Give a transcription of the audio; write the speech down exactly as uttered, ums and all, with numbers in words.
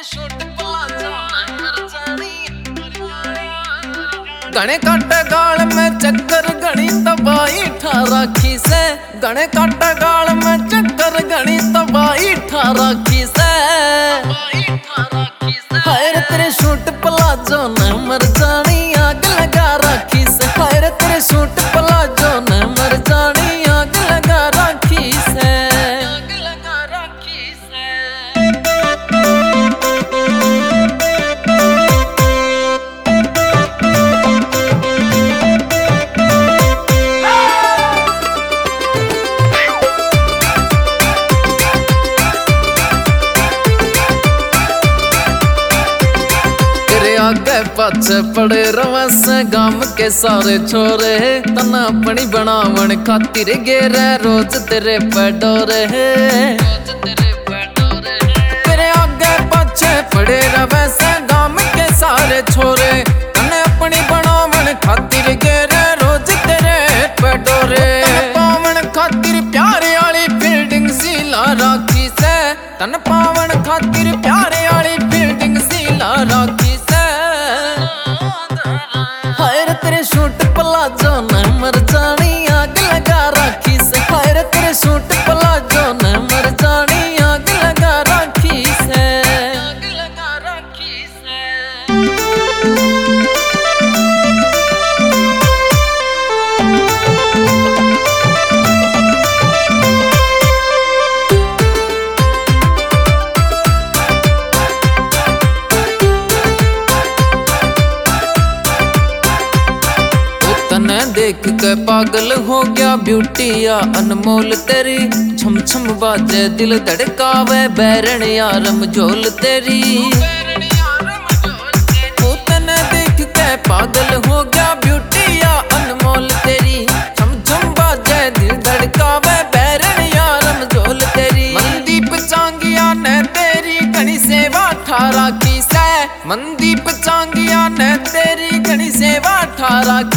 गणे काट गाल में चक्कर गणी तबाही ठा राखी से, गणे काट गाल में चक्कर गणी तबाही ठा राखी से। हायर तेरे सूट प्लाजो न मर जानी आग लगा राखी से, हायर तेरे सूट प्लाजो न मर जानी आग लगा राखी से, आग लगा राखी से। आगे पाछे पड़े रवस गाम के सारे छोरे, तना अपनी बनावन खातिर गेरे रोज तेरे पे डोरे। तेरे आगे पाछे पड़े रवस गाम के सारे छोरे, तना अपनी बनावन खातिर गेरे रोज तेरे पे डोरे। पावन खातिर प्यारे वाली बिल्डिंग सी ला राखी से, तन पावन खातिर प्यारे वाली बिल्डिंग सी ला राखी से। हायर तेरे सूट प्लाजो न मर जानी आग लगा राखी से, हायर तेरे सूट प्लाजो न मर जानी आग लगा राखी से, आग लगा राखी से। तने देख के पागल हो गया ब्यूटिया अनमोल तेरी, छम छम बाजे दिल धड़कावे बैरन यारम झोल तेरी। तने देख के पागल हो गया ब्यूटिया अनमोल तेरी, छम छम बाजे दिल धड़कावे बैरन यारम झोल तेरी। मनदीप चांगिया ने तेरी घनी सेवा ठा राखी से, मनदीप चांगिया ने तेरी घनी सेवा ठा राखी